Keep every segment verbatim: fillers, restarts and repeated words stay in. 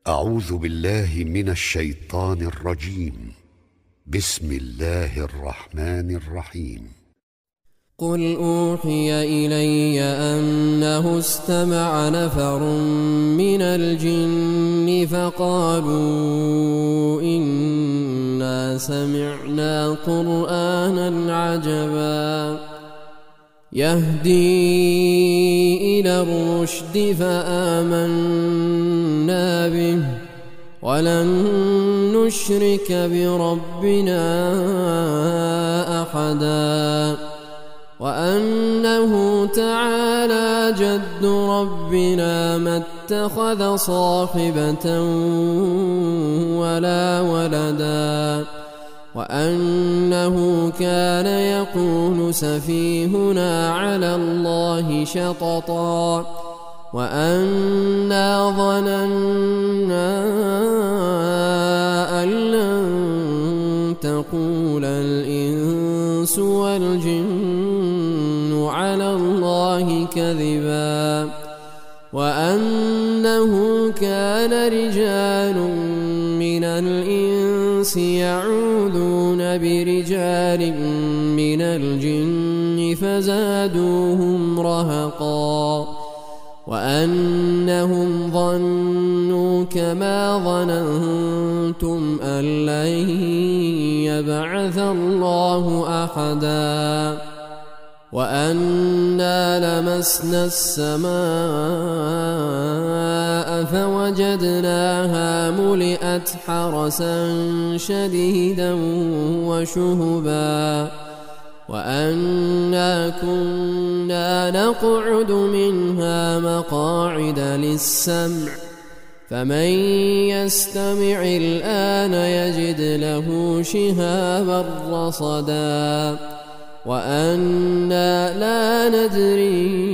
أعوذ بالله من الشيطان الرجيم. بسم الله الرحمن الرحيم. قل أوحي إلي أنه استمع نفر من الجن فقالوا إنا سمعنا قرآنا عجبا يهدي إلى الرشد فآمنا به ولن نشرك بربنا أحدا وأنه تعالى جد ربنا ما اتخذ صاحبة ولا ولدا وأنه كان يقول سفيهنا على الله شططا وأنا ظننا أن لن تقول الإنس والجن على الله كذبا وأنه كان رجال من الإنس يعوذون برجال من الجن فزادوهم رهقا وأنهم ظنوا كما ظننتم أن لن يبعث الله أحدا وأنا لمسنا السماء فوجدناها ملئت حرسا شديدا وشهبا وأنا كنا نقعد منها مقاعد للسمع فمن يستمع الآن يجد له شهابا رصدا وأنا لا ندري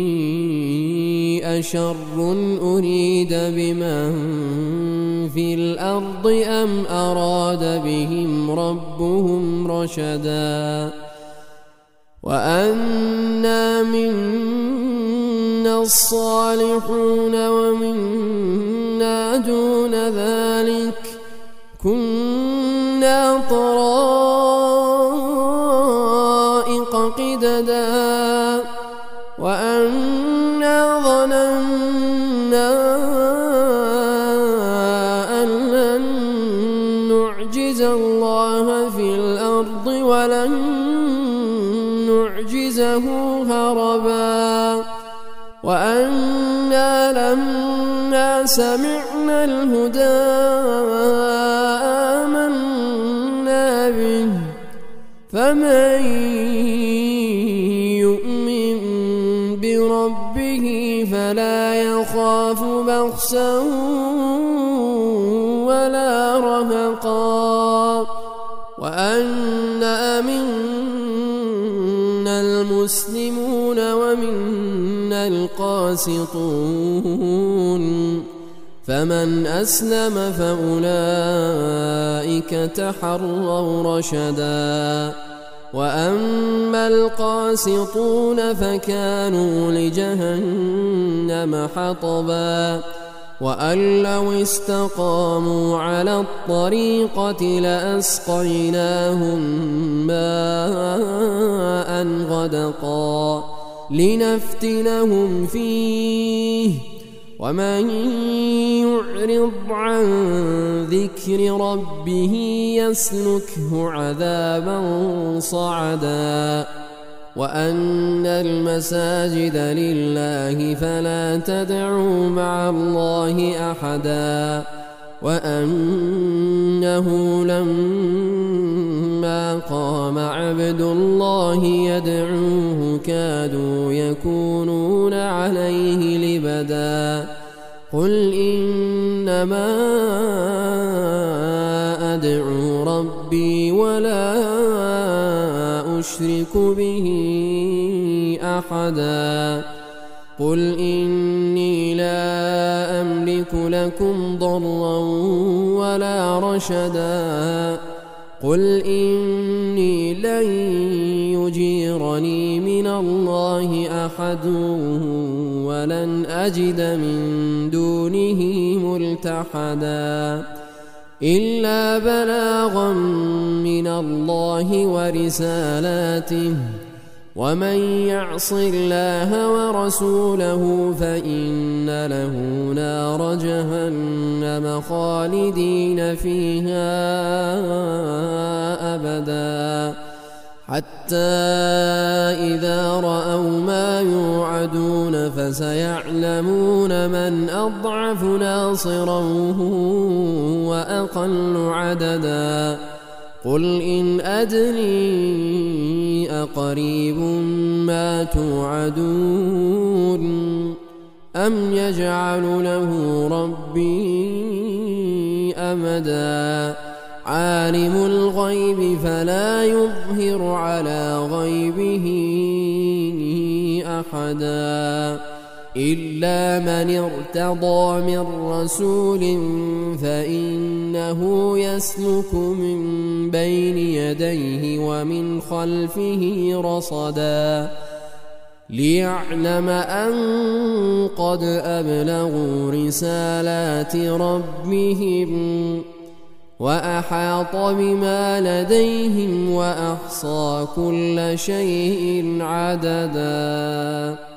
أشر أريد بمن في الأرض أم أراد بهم ربهم رشدا وأنا منا الصالحون ومنا دون ذلك كنا طرائق قددا وأنا ظننا أن لن نعجز الله في الأرض ولن نعجزه هربا وأنا لما سمعنا الهدى آمنا به فمن يؤمن بربه فلا يخاف بخسا ولا رهقا وأنا منا المسلمون ومنا القاسطون فمن أسلم فأولئك تحروا رشدا وأما القاسطون فكانوا لجهنم حطبا وأن لو استقاموا على الطريقة لأسقيناهم ماء غدقا لنفتنهم فيه ومن يعرض عن ذكر ربه يسلكه عذابا صعدا وأن المساجد لله فلا تدعوا مع الله أحدا وأنه لما قام عبد الله يدعوه كادوا يكونون عليه لبدا قل إنما أدعو ربي ولا أشرك به أحدا قل إني لا أملك لكم ضرا ولا رشدا قل إني لن يجيرني من الله أحد ولن أجد من دونه ملتحدا إلا بلاغا من الله ورسالاته ومن يعص الله ورسوله فإن له نار جهنم خالدين فيها أبدا حتى إذا رأوا ما يوعدون فسيعلمون من أضعف ناصرا وأقل عددا قل إن أدري أقريب ما توعدون أم يجعل له ربي أمدا عالم الغيب فلا يظهر على غيبه أحدا إلا من ارتضى من رسول فإنه يسلك من بين يديه ومن خلفه رصدا ليعلم أن قد أبلغوا رسالات ربهم وأحاط بما لديهم وأحصى كل شيء عددا.